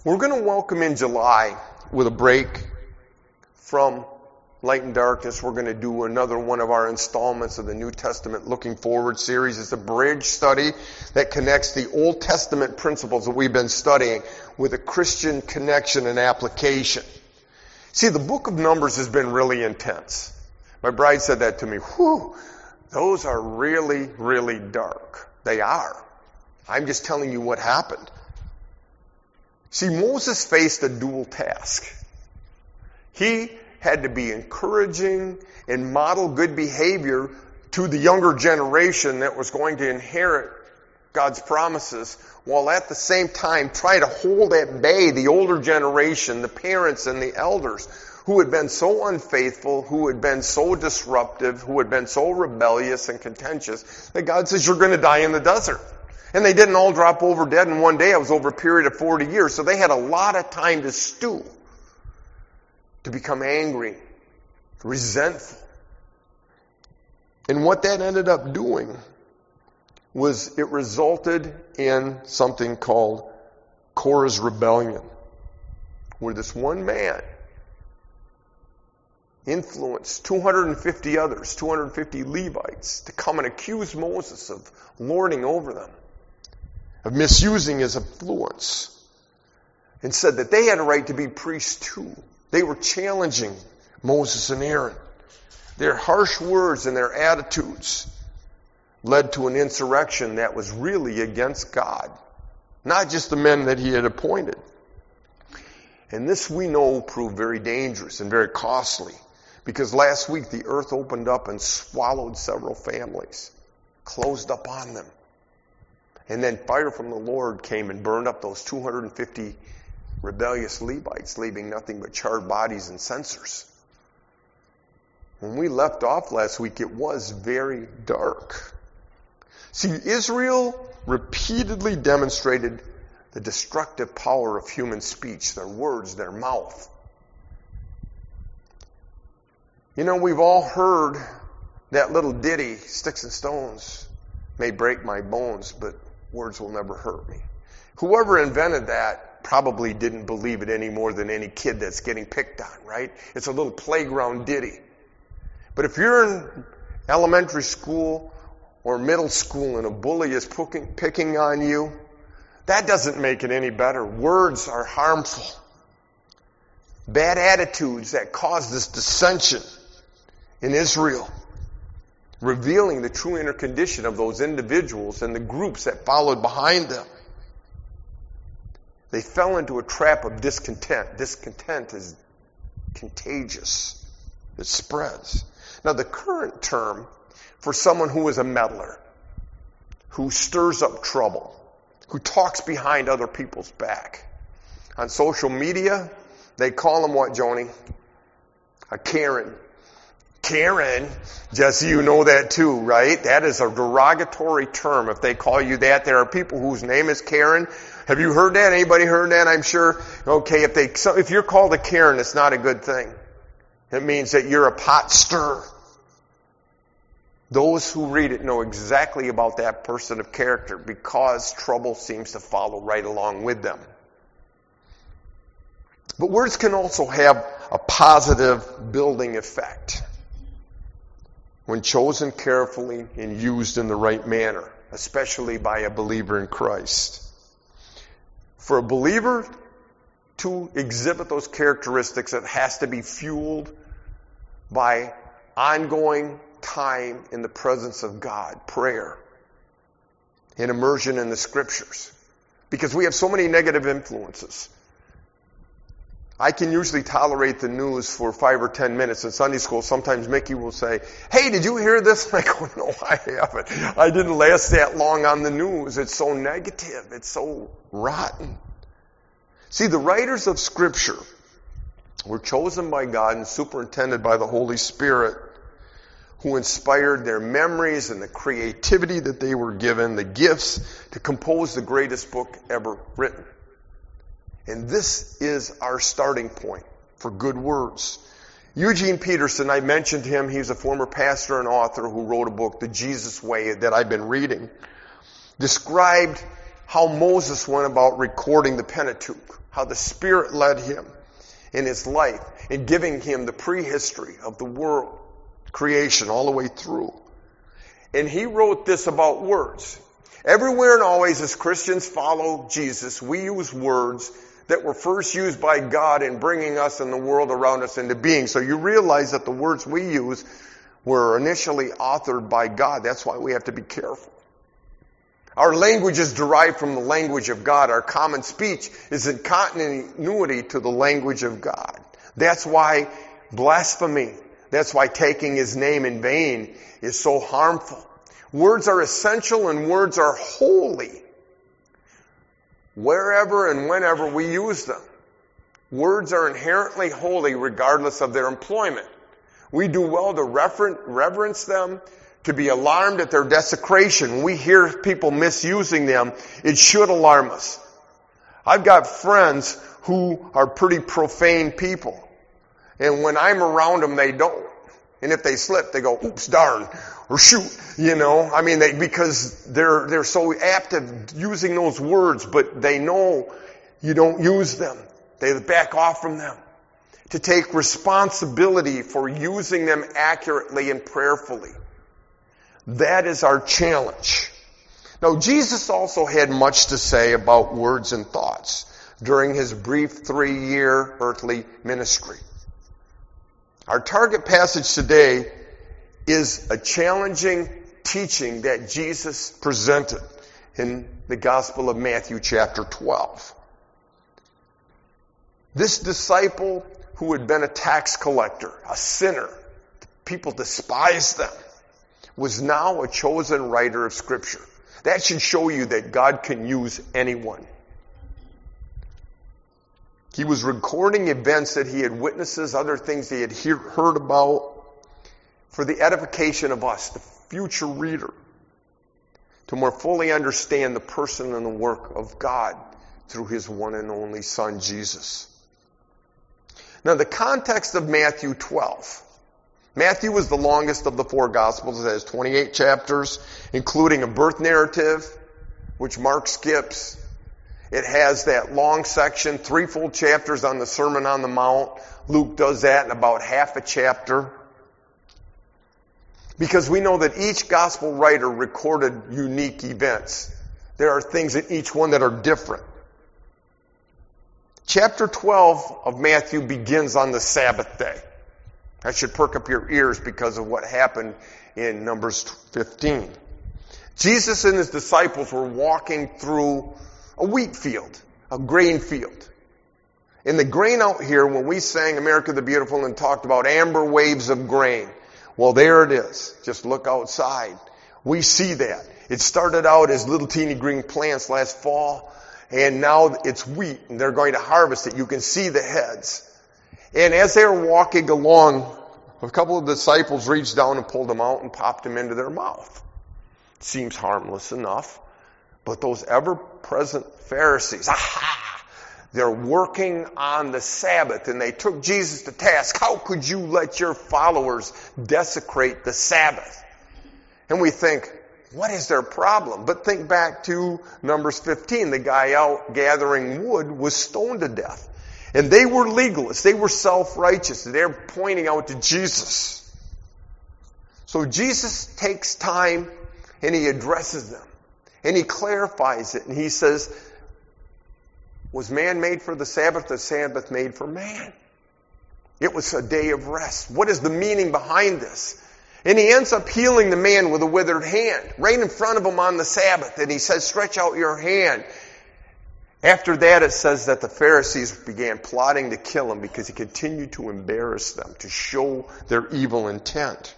We're going to welcome in July with a break from Light and Darkness. We're going to do another one of our installments of the New Testament Looking Forward series. It's a bridge study that connects the Old Testament principles that we've been studying with a Christian connection and application. See, the book of Numbers has been really intense. My bride said that to me. Whew, those are really, really dark. They are. I'm just telling you what happened. See, Moses faced a dual task. He had to be encouraging and model good behavior to the younger generation that was going to inherit God's promises, while at the same time try to hold at bay the older generation, the parents and the elders, who had been so unfaithful, who had been so disruptive, who had been so rebellious and contentious, that God says, you're going to die in the desert. And they didn't all drop over dead in one day. It was over a period of 40 years. So they had a lot of time to stew, to become angry, resentful. And what that ended up doing was it resulted in something called Korah's rebellion, where this one man influenced 250 others, 250 Levites, to come and accuse Moses of lording over them, of misusing his influence, and said that they had a right to be priests too. They were challenging Moses and Aaron. Their harsh words and their attitudes led to an insurrection that was really against God, not just the men that he had appointed. And this, we know, proved very dangerous and very costly, because last week the earth opened up and swallowed several families, closed up on them. And then fire from the Lord came and burned up those 250 rebellious Levites, leaving nothing but charred bodies and censers. When we left off last week, it was very dark. See, Israel repeatedly demonstrated the destructive power of human speech, their words, their mouth. You know, we've all heard that little ditty, sticks and stones may break my bones, but words will never hurt me. Whoever invented that probably didn't believe it any more than any kid that's getting picked on, right? It's a little playground ditty. But if you're in elementary school or middle school and a bully is picking on you, that doesn't make it any better. Words are harmful. Bad attitudes that cause this dissension in Israel, revealing the true inner condition of those individuals and the groups that followed behind them. They fell into a trap of discontent. Discontent is contagious. It spreads. Now, the current term for someone who is a meddler, who stirs up trouble, who talks behind other people's back, on social media, they call them what, Joni? A Karen. Karen, Jesse, you know that too, right? That is a derogatory term. If they call you that, there are people whose name is Karen. Have you heard that? Anybody heard that? I'm sure. Okay, if you're called a Karen, it's not a good thing. It means that you're a pot stirrer. Those who read it know exactly about that person of character, because trouble seems to follow right along with them. But words can also have a positive building effect when chosen carefully and used in the right manner, especially by a believer in Christ. For a believer to exhibit those characteristics, it has to be fueled by ongoing time in the presence of God, prayer, and immersion in the Scriptures. Because we have so many negative influences. I can usually tolerate the news for 5 or 10 minutes. In Sunday school, sometimes Mickey will say, hey, did you hear this? And I go, no, I haven't. I didn't last that long on the news. It's so negative. It's so rotten. See, the writers of Scripture were chosen by God and superintended by the Holy Spirit, who inspired their memories and the creativity that they were given, the gifts to compose the greatest book ever written. And this is our starting point for good words. Eugene Peterson, I mentioned him. He's a former pastor and author who wrote a book, The Jesus Way, that I've been reading, described how Moses went about recording the Pentateuch, how the Spirit led him in his life in giving him the prehistory of the world, creation all the way through. And he wrote this about words. Everywhere and always as Christians follow Jesus, we use words that were first used by God in bringing us and the world around us into being. So you realize that the words we use were initially authored by God. That's why we have to be careful. Our language is derived from the language of God. Our common speech is in continuity to the language of God. That's why blasphemy, that's why taking his name in vain is so harmful. Words are essential and words are holy wherever and whenever we use them. Words are inherently holy regardless of their employment. We do well to reverence them, to be alarmed at their desecration. When we hear people misusing them, it should alarm us. I've got friends who are pretty profane people. And when I'm around them, they don't. And if they slip, they go, oops, darn, or shoot, I mean, because they're so apt at using those words, but they know you don't use them. They back off from them. To take responsibility for using them accurately and prayerfully. That is our challenge. Now, Jesus also had much to say about words and thoughts during his brief 3-year earthly ministry. Our target passage today is a challenging teaching that Jesus presented in the Gospel of Matthew chapter 12. This disciple who had been a tax collector, a sinner, people despised them, was now a chosen writer of Scripture. That should show you that God can use anyone. He was recording events that he had witnesses, other things he had heard about, for the edification of us, the future reader, to more fully understand the person and the work of God through his one and only Son, Jesus. Now, the context of Matthew 12. Matthew was the longest of the 4 Gospels. It has 28 chapters, including a birth narrative, which Mark skips. It has that long section, 3 full chapters on the Sermon on the Mount. Luke does that in about half a chapter. Because we know that each gospel writer recorded unique events. There are things in each one that are different. Chapter 12 of Matthew begins on the Sabbath day. That should perk up your ears because of what happened in Numbers 15. Jesus and his disciples were walking through a wheat field, a grain field. And the grain out here, when we sang America the Beautiful and talked about amber waves of grain, well, there it is. Just look outside. We see that. It started out as little teeny green plants last fall, and now it's wheat, and they're going to harvest it. You can see the heads. And as they were walking along, a couple of disciples reached down and pulled them out and popped them into their mouth. Seems harmless enough. But those ever-present Pharisees, they're working on the Sabbath, and they took Jesus to task. How could you let your followers desecrate the Sabbath? And we think, what is their problem? But think back to Numbers 15. The guy out gathering wood was stoned to death. And they were legalists. They were self-righteous. They're pointing out to Jesus. So Jesus takes time and he addresses them. And he clarifies it. And he says, was man made for the Sabbath made for man? It was a day of rest. What is the meaning behind this? And he ends up healing the man with a withered hand right in front of him on the Sabbath. And he says, stretch out your hand. After that, it says that the Pharisees began plotting to kill him because he continued to embarrass them, to show their evil intent.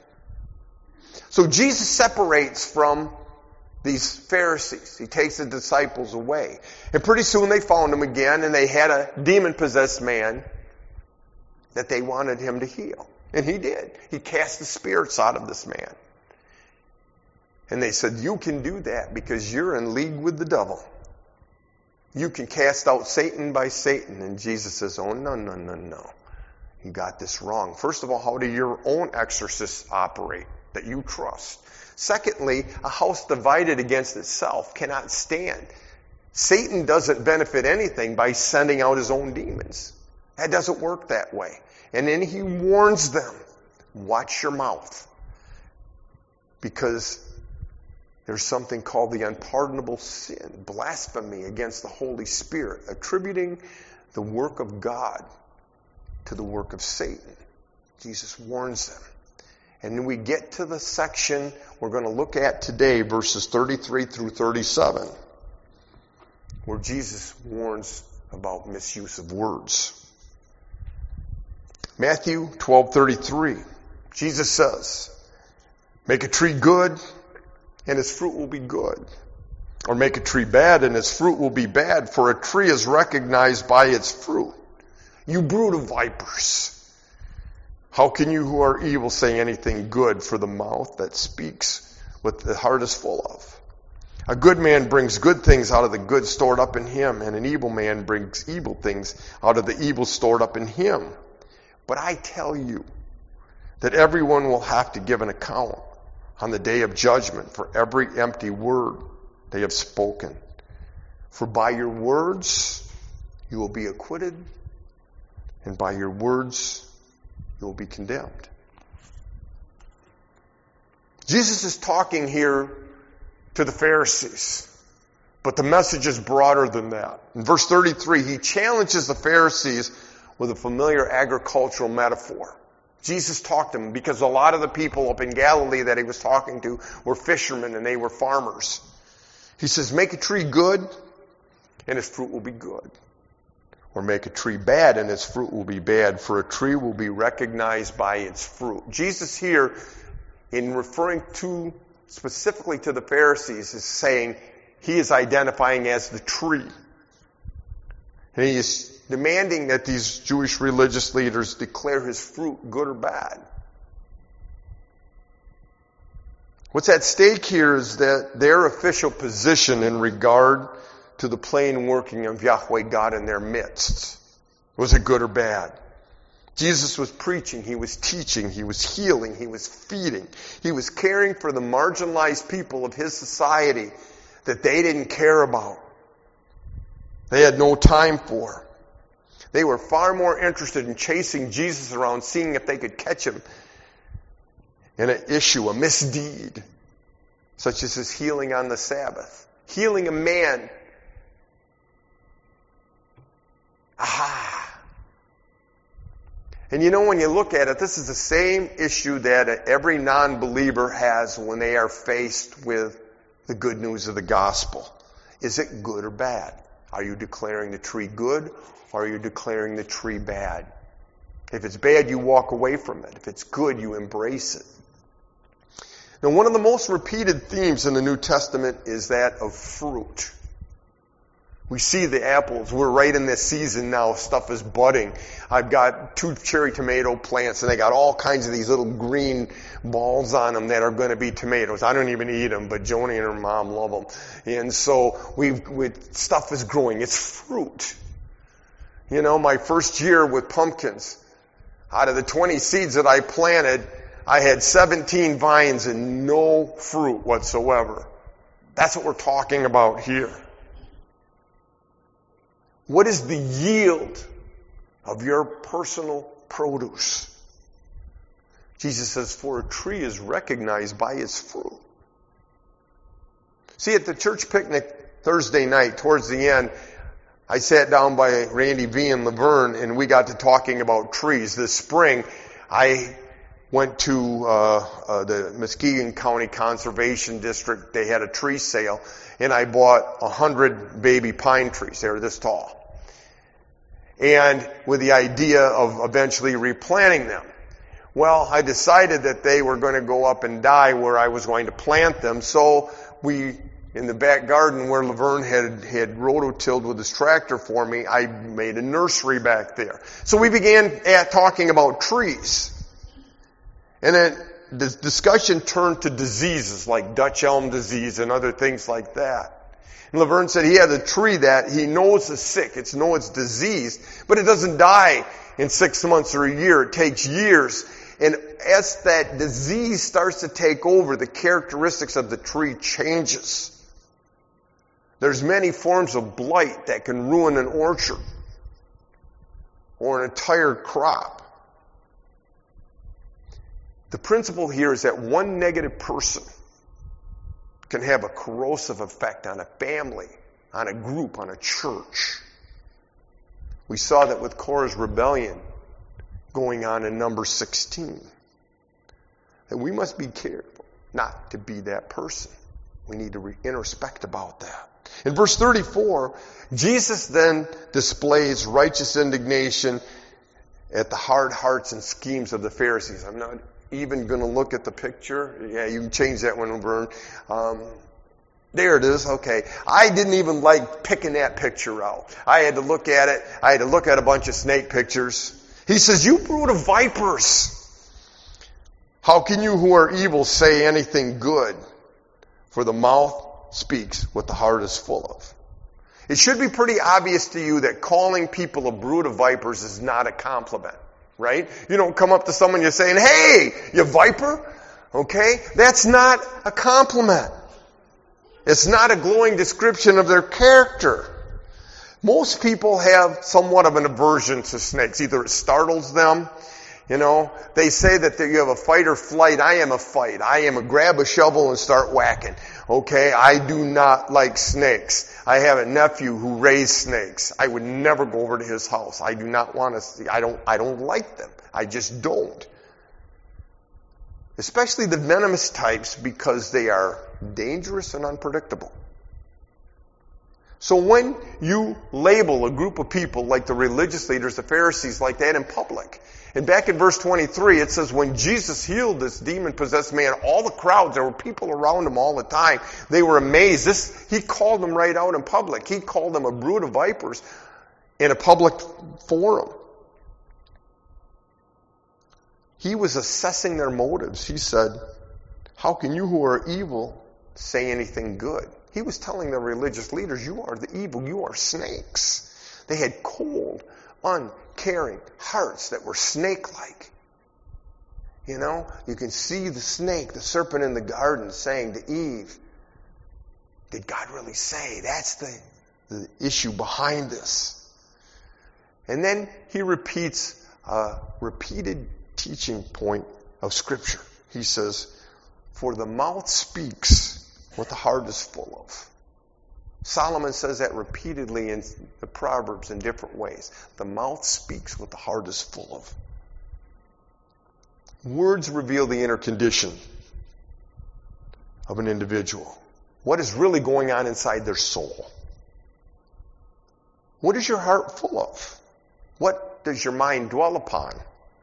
So Jesus separates from these Pharisees. He takes the disciples away. And pretty soon they found him again, and they had a demon-possessed man that they wanted him to heal. And he did. He cast the spirits out of this man. And they said, you can do that because you're in league with the devil. You can cast out Satan by Satan. And Jesus says, oh, no. You got this wrong. First of all, how do your own exorcists operate that you trust? Secondly, a house divided against itself cannot stand. Satan doesn't benefit anything by sending out his own demons. That doesn't work that way. And then he warns them, watch your mouth. Because there's something called the unpardonable sin, blasphemy against the Holy Spirit, attributing the work of God to the work of Satan. Jesus warns them. And then we get to the section we're going to look at today, verses 33 through 37, where Jesus warns about misuse of words. Matthew 12:33, Jesus says, make a tree good, and its fruit will be good. Or make a tree bad, and its fruit will be bad, for a tree is recognized by its fruit. You brood of vipers, how can you who are evil say anything good? For the mouth that speaks what the heart is full of. A good man brings good things out of the good stored up in him, and an evil man brings evil things out of the evil stored up in him. But I tell you that everyone will have to give an account on the day of judgment for every empty word they have spoken. For by your words you will be acquitted, and by your words you will be condemned. Jesus is talking here to the Pharisees, but the message is broader than that. In verse 33, he challenges the Pharisees with a familiar agricultural metaphor. Jesus talked to them because a lot of the people up in Galilee that he was talking to were fishermen and they were farmers. He says, make a tree good and its fruit will be good. Or make a tree bad and its fruit will be bad, for a tree will be recognized by its fruit. Jesus here, in referring to specifically to the Pharisees, is saying he is identifying as the tree. And he is demanding that these Jewish religious leaders declare his fruit good or bad. What's at stake here is that their official position in regard to the plain working of Yahweh God in their midst. Was it good or bad? Jesus was preaching, he was teaching, he was healing, he was feeding. He was caring for the marginalized people of his society that they didn't care about. They had no time for. They were far more interested in chasing Jesus around, seeing if they could catch him in an issue, a misdeed, such as his healing on the Sabbath. Healing a man. Aha! And you know, when you look at it, this is the same issue that every non-believer has when they are faced with the good news of the gospel. Is it good or bad? Are you declaring the tree good, or are you declaring the tree bad? If it's bad, you walk away from it. If it's good, you embrace it. Now, one of the most repeated themes in the New Testament is that of fruit. We see the apples. We're right in this season now. Stuff is budding. I've got 2 cherry tomato plants, and they got all kinds of these little green balls on them that are going to be tomatoes. I don't even eat them, but Joni and her mom love them. And so stuff is growing. It's fruit. You know, my first year with pumpkins, out of the 20 seeds that I planted, I had 17 vines and no fruit whatsoever. That's what we're talking about here. What is the yield of your personal produce? Jesus says, for a tree is recognized by its fruit. See, at the church picnic Thursday night, towards the end, I sat down by Randy V. and Laverne, and we got to talking about trees. This spring, I went to the Muskegon County Conservation District. They had a tree sale, and I bought 100 baby pine trees. They were this tall. And with the idea of eventually replanting them. Well, I decided that they were going to go up and die where I was going to plant them. So in the back garden where Laverne had rototilled with his tractor for me, I made a nursery back there. So we began talking about trees. And then the discussion turned to diseases like Dutch elm disease and other things like that. And Laverne said he has a tree that he knows is sick. It's diseased, but it doesn't die in 6 months or a year. It takes years. And as that disease starts to take over, the characteristics of the tree changes. There's many forms of blight that can ruin an orchard or an entire crop. The principle here is that one negative person can have a corrosive effect on a family, on a group, on a church. We saw that with Korah's rebellion going on in Numbers 16. That we must be careful not to be that person. We need to introspect about that. In verse 34, Jesus then displays righteous indignation at the hard hearts and schemes of the Pharisees. I'm not even going to look at the picture. Yeah, you can change that one, Vern. There it is. Okay. I didn't even like picking that picture out. I had to look at it. I had to look at a bunch of snake pictures. He says, "You brood of vipers. How can you who are evil say anything good? For the mouth speaks what the heart is full of." It should be pretty obvious to you that calling people a brood of vipers is not a compliment, right? You don't come up to someone and you're saying, "Hey, you viper." Okay? That's not a compliment. It's not a glowing description of their character. Most people have somewhat of an aversion to snakes. Either it startles them, they say that you have a fight or flight. I am a fight. I am a grab a shovel and start whacking. Okay? I do not like snakes. I have a nephew who raised snakes. I would never go over to his house. I do not want to see. I don't like them. I just don't. Especially the venomous types, because they are dangerous and unpredictable. So when you label a group of people like the religious leaders, the Pharisees, like that in public, and back in verse 23, it says, when Jesus healed this demon-possessed man, all the crowds, there were people around him all the time, they were amazed. He called them right out in public. He called them a brood of vipers in a public forum. He was assessing their motives. He said, "How can you who are evil say anything good?" He was telling the religious leaders, "You are the evil. You are snakes." They had cold, uncaring hearts that were snake-like. You can see the snake, the serpent in the garden, saying to Eve, "Did God really say?" That's the issue behind this. And then he repeats a repeated teaching point of Scripture. He says, "For the mouth speaks what the heart is full of." Solomon says that repeatedly in the Proverbs in different ways. The mouth speaks what the heart is full of. Words reveal the inner condition of an individual. What is really going on inside their soul? What is your heart full of? What does your mind dwell upon?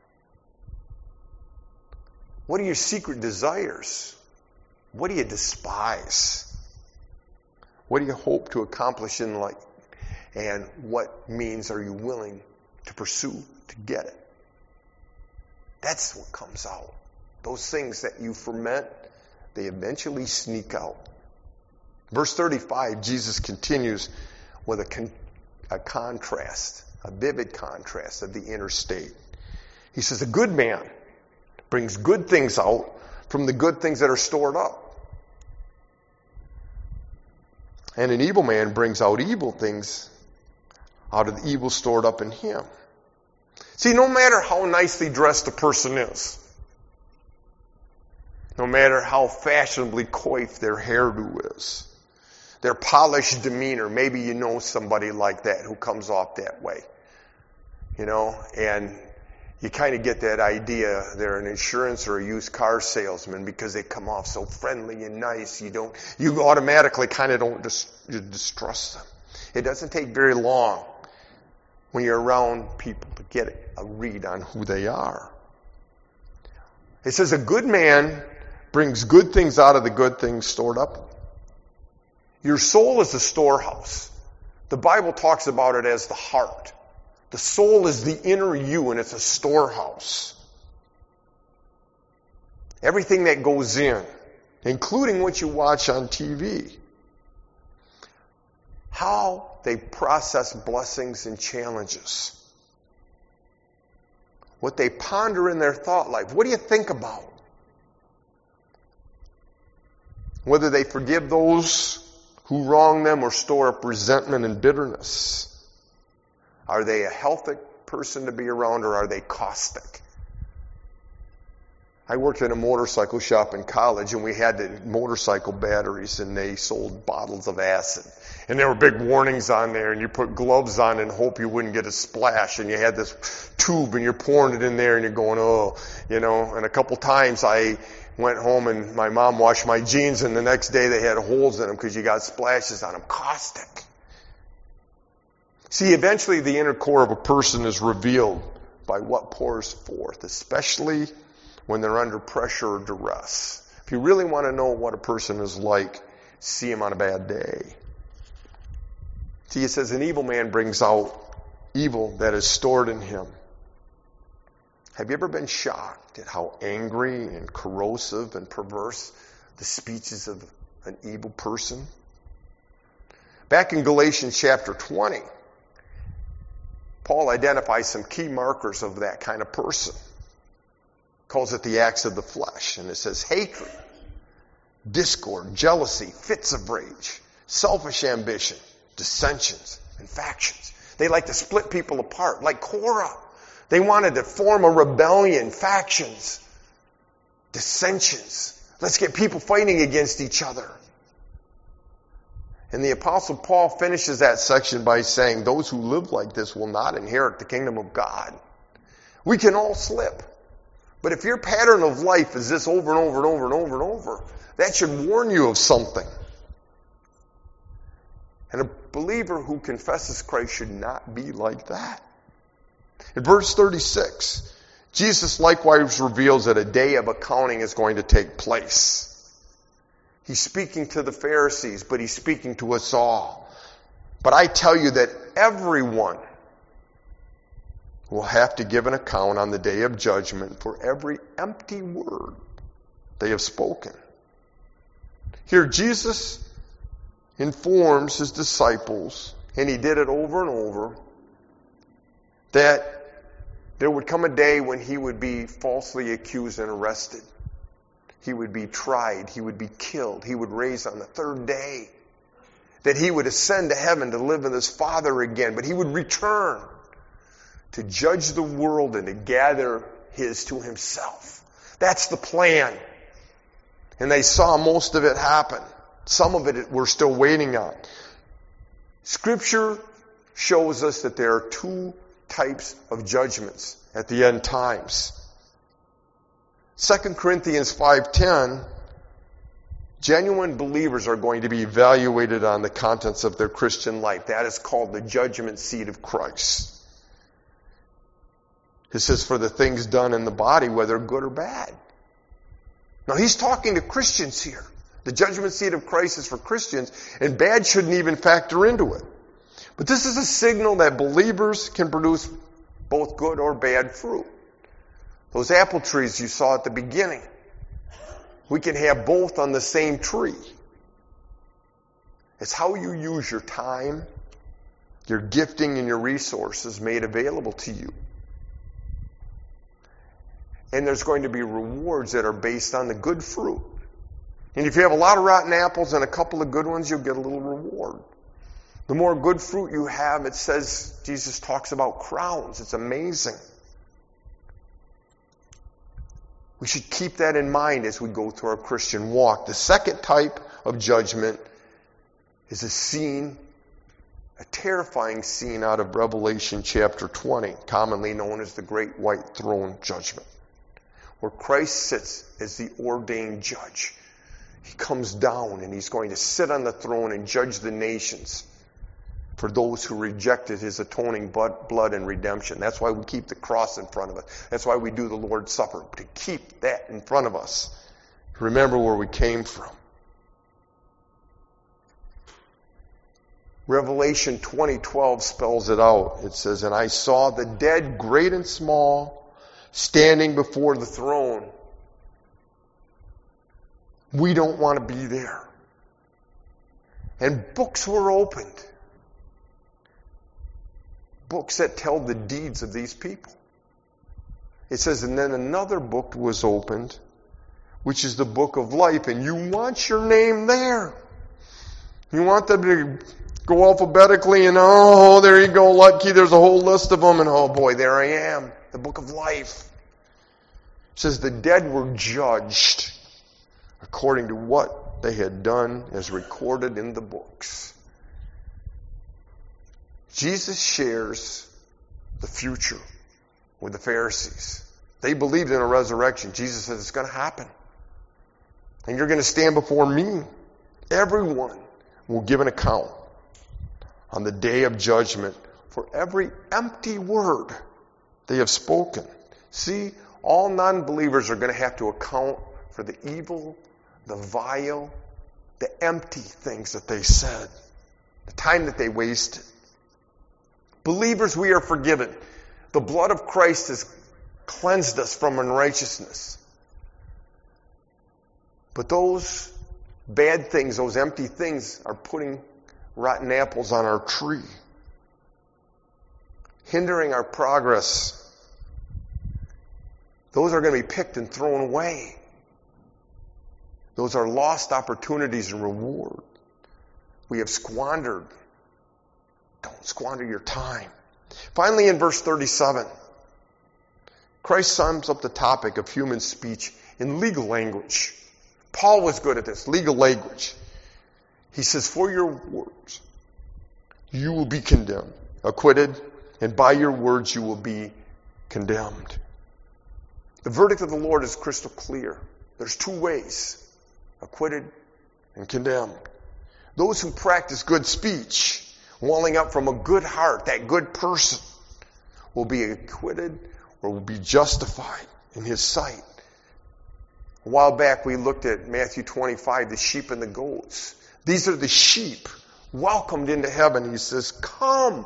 What are your secret desires? What do you despise? What do you hope to accomplish in life? And what means are you willing to pursue to get it? That's what comes out. Those things that you ferment, they eventually sneak out. Verse 35, Jesus continues with a contrast, a vivid contrast of the inner state. He says, "A good man brings good things out from the good things that are stored up. And an evil man brings out evil things out of the evil stored up in him." See, no matter how nicely dressed a person is, no matter how fashionably coiffed their hairdo is, their polished demeanor, maybe you know somebody like that who comes off that way, and you kind of get that idea they're an insurance or a used car salesman because they come off so friendly and nice. You automatically kind of don't distrust them. It doesn't take very long when you're around people to get a read on who they are. It says a good man brings good things out of the good things stored up. Your soul is a storehouse. The Bible talks about it as the heart. The soul is the inner you, and it's a storehouse. Everything that goes in, including what you watch on TV. How they process blessings and challenges. What they ponder in their thought life. What do you think about? Whether they forgive those who wrong them or store up resentment and bitterness? Are they a healthy person to be around, or are they caustic? I worked in a motorcycle shop in college, and we had the motorcycle batteries, and they sold bottles of acid. And there were big warnings on there, and you put gloves on and hope you wouldn't get a splash. And you had this tube, and you're pouring it in there, and you're going, oh, you know. And a couple times I went home, and my mom washed my jeans, and the next day they had holes in them because you got splashes on them. Caustic. See, eventually the inner core of a person is revealed by what pours forth, especially when they're under pressure or duress. If you really want to know what a person is like, see him on a bad day. See, it says an evil man brings out evil that is stored in him. Have you ever been shocked at how angry and corrosive and perverse the speech is of an evil person? Back in Galatians chapter 20, Paul identifies some key markers of that kind of person. Calls it the acts of the flesh. And it says hatred, discord, jealousy, fits of rage, selfish ambition, dissensions, and factions. They like to split people apart, like Korah. They wanted to form a rebellion, factions, dissensions. Let's get people fighting against each other. And the Apostle Paul finishes that section by saying, those who live like this will not inherit the kingdom of God. We can all slip. But if your pattern of life is this over and over and over and over and over, that should warn you of something. And a believer who confesses Christ should not be like that. In verse 36, Jesus likewise reveals that a day of accounting is going to take place. He's speaking to the Pharisees, but he's speaking to us all. But I tell you that everyone will have to give an account on the day of judgment for every empty word they have spoken. Here Jesus informs his disciples, and he did it over and over, that there would come a day when he would be falsely accused and arrested. He would be tried. He would be killed. He would raise on the third day. That he would ascend to heaven to live with his Father again. But he would return to judge the world and to gather his to himself. That's the plan. And they saw most of it happen. Some of it we're still waiting on. Scripture shows us that there are two types of judgments at the end times. 2 Corinthians 5:10, genuine believers are going to be evaluated on the contents of their Christian life. That is called the judgment seat of Christ. It says, for the things done in the body, whether good or bad. Now he's talking to Christians here. The judgment seat of Christ is for Christians, and bad shouldn't even factor into it. But this is a signal that believers can produce both good or bad fruit. Those apple trees you saw at the beginning, we can have both on the same tree. It's how you use your time, your gifting, and your resources made available to you. And there's going to be rewards that are based on the good fruit. And if you have a lot of rotten apples and a couple of good ones, you'll get a little reward. The more good fruit you have, it says, Jesus talks about crowns. It's amazing. We should keep that in mind as we go through our Christian walk. The second type of judgment is a scene, a terrifying scene out of Revelation chapter 20, commonly known as the Great White Throne Judgment, where Christ sits as the ordained judge. He comes down and he's going to sit on the throne and judge the nations for those who rejected his atoning blood and redemption. That's why we keep the cross in front of us. That's why we do the Lord's Supper, to keep that in front of us. Remember where we came from. Revelation 20:12 spells it out. It says, and I saw the dead, great and small, standing before the throne. We don't want to be there. And books were opened. Books that tell the deeds of these people. It says, and then another book was opened, which is the book of life, and you want your name there. You want them to go alphabetically and, oh, there you go, lucky, there's a whole list of them, and oh boy, there I am, the book of life. It says the dead were judged according to what they had done as recorded in the books. Jesus shares the future with the Pharisees. They believed in a resurrection. Jesus says it's going to happen. And you're going to stand before me. Everyone will give an account on the day of judgment for every empty word they have spoken. See, all non-believers are going to have to account for the evil, the vile, the empty things that they said, the time that they wasted. Believers, we are forgiven. The blood of Christ has cleansed us from unrighteousness. But those bad things, those empty things, are putting rotten apples on our tree, hindering our progress. Those are going to be picked and thrown away. Those are lost opportunities and reward. We have squandered. Don't squander your time. Finally, in verse 37, Christ sums up the topic of human speech in legal language. Paul was good at this, legal language. He says, for your words, you will be condemned, acquitted, and by your words you will be condemned. The verdict of the Lord is crystal clear. There's two ways, acquitted and condemned. Those who practice good speech, welling up from a good heart, that good person, will be acquitted or will be justified in his sight. A while back we looked at Matthew 25, the sheep and the goats. These are the sheep welcomed into heaven. He says, come.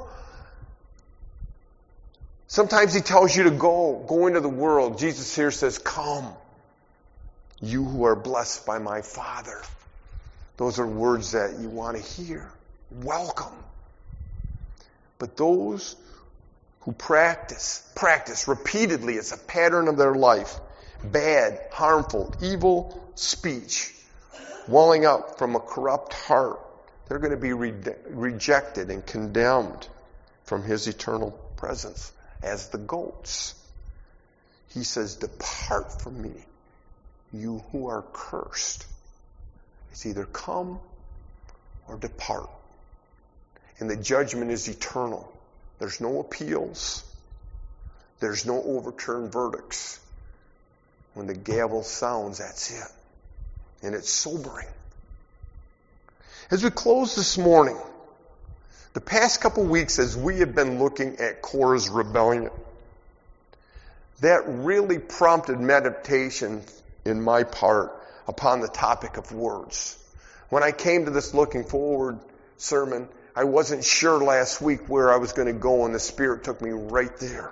Sometimes he tells you to go into the world. Jesus here says, come, you who are blessed by my Father. Those are words that you want to hear. Welcome. But those who practice repeatedly, it's a pattern of their life, bad, harmful, evil speech, welling up from a corrupt heart, they're going to be rejected and condemned from his eternal presence as the goats. He says, depart from me, you who are cursed. It's either come or depart. And the judgment is eternal. There's no appeals. There's no overturned verdicts. When the gavel sounds, that's it. And it's sobering. As we close this morning, the past couple weeks as we have been looking at Korah's rebellion, that really prompted meditation in my part upon the topic of words. When I came to this looking forward sermon, I wasn't sure last week where I was going to go, and the Spirit took me right there.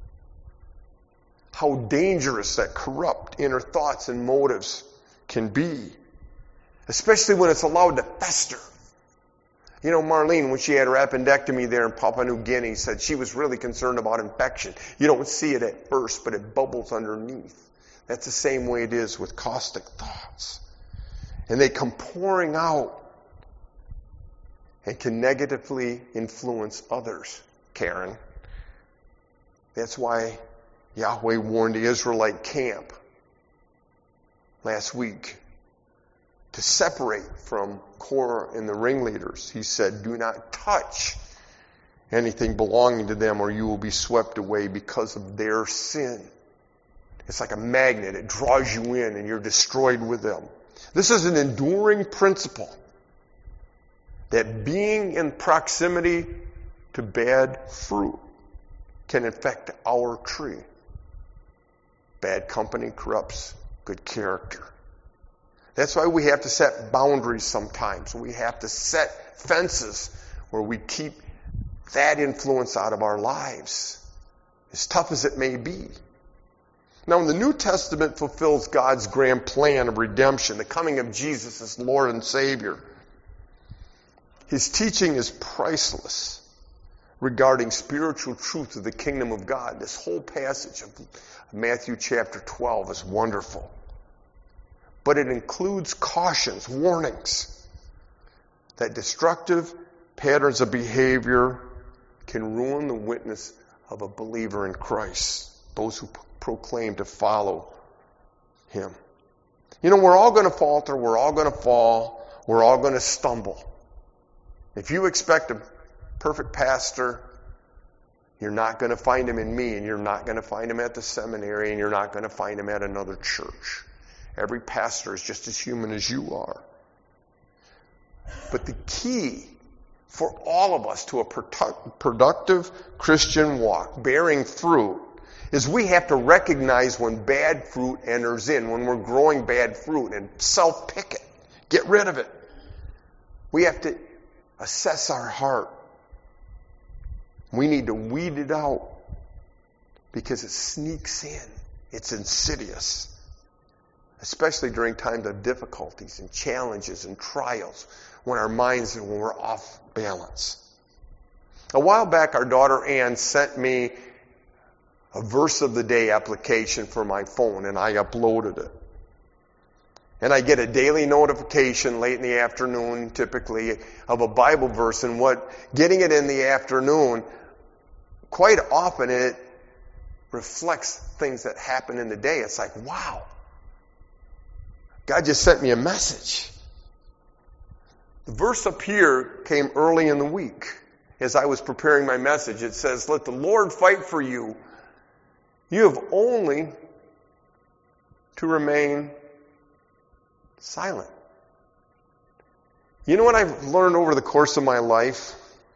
How dangerous that corrupt inner thoughts and motives can be, especially when it's allowed to fester. You know, Marlene, when she had her appendectomy there in Papua New Guinea, said she was really concerned about infection. You don't see it at first, but it bubbles underneath. That's the same way it is with caustic thoughts. And they come pouring out and can negatively influence others, Karen. That's why Yahweh warned the Israelite camp last week to separate from Korah and the ringleaders. He said, do not touch anything belonging to them or you will be swept away because of their sin. It's like a magnet. It draws you in and you're destroyed with them. This is an enduring principle that being in proximity to bad fruit can affect our tree. Bad company corrupts good character. That's why we have to set boundaries sometimes. We have to set fences where we keep that influence out of our lives, as tough as it may be. Now, when the New Testament fulfills God's grand plan of redemption, the coming of Jesus as Lord and Savior, his teaching is priceless regarding spiritual truth of the kingdom of God. This whole passage of Matthew chapter 12 is wonderful. But it includes cautions, warnings that destructive patterns of behavior can ruin the witness of a believer in Christ, those who proclaim to follow Him. You know, we're all going to falter, we're all going to fall, we're all going to stumble. If you expect a perfect pastor, you're not going to find him in me, and you're not going to find him at the seminary, and you're not going to find him at another church. Every pastor is just as human as you are. But the key for all of us to a productive Christian walk, bearing fruit, is we have to recognize when bad fruit enters in, when we're growing bad fruit, and self-pick it. Get rid of it. We have to assess our heart. We need to weed it out because it sneaks in. It's insidious, especially during times of difficulties and challenges and trials, when our minds when we're off balance. A while back, our daughter Ann sent me a verse of the day application for my phone, and I uploaded it. And I get a daily notification late in the afternoon, typically, of a Bible verse, and getting it in the afternoon, quite often it reflects things that happen in the day. It's like, wow, God just sent me a message. The verse up here came early in the week. As I was preparing my message, it says, "Let the Lord fight for you. You have only to remain silent." You know what I've learned over the course of my life?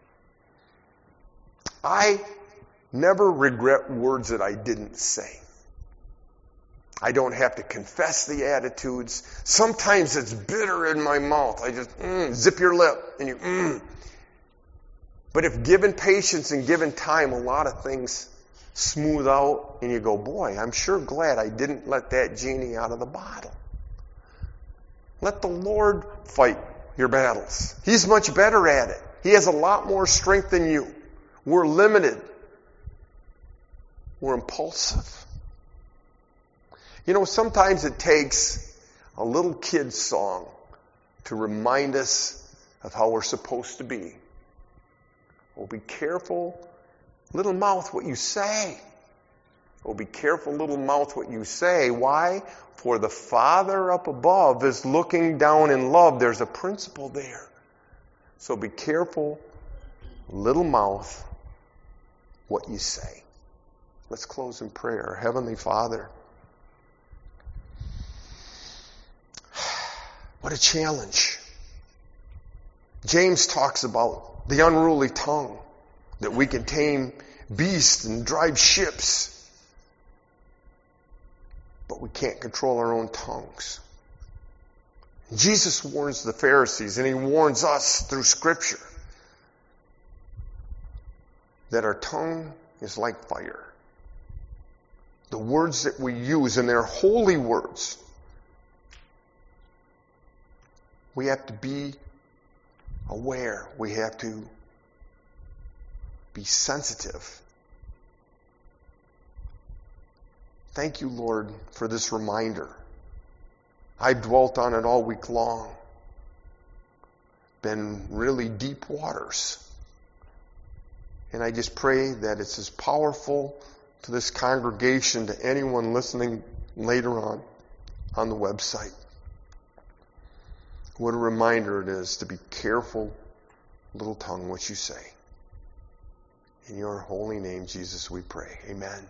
I never regret words that I didn't say. I don't have to confess the attitudes. Sometimes it's bitter in my mouth. I just zip your lip and you But if given patience and given time, a lot of things smooth out and you go, boy, I'm sure glad I didn't let that genie out of the bottle. Let the Lord fight your battles. He's much better at it. He has a lot more strength than you. We're limited. We're impulsive. You know, sometimes it takes a little kid's song to remind us of how we're supposed to be. Oh, be careful, little mouth, what you say. Oh, be careful, little mouth, what you say. Why? For the Father up above is looking down in love. There's a principle there. So be careful, little mouth, what you say. Let's close in prayer. Heavenly Father, what a challenge. James talks about the unruly tongue, that we can tame beasts and drive ships, but we can't control our own tongues. Jesus warns the Pharisees, and He warns us through Scripture, that our tongue is like fire. The words that we use, and they're holy words, we have to be aware. We have to be sensitive. Thank you, Lord, for this reminder. I've dwelt on it all week long. Been really deep waters. And I just pray that it's as powerful to this congregation, to anyone listening later on the website. What a reminder it is to be careful, little tongue, what you say. In your holy name, Jesus, we pray. Amen.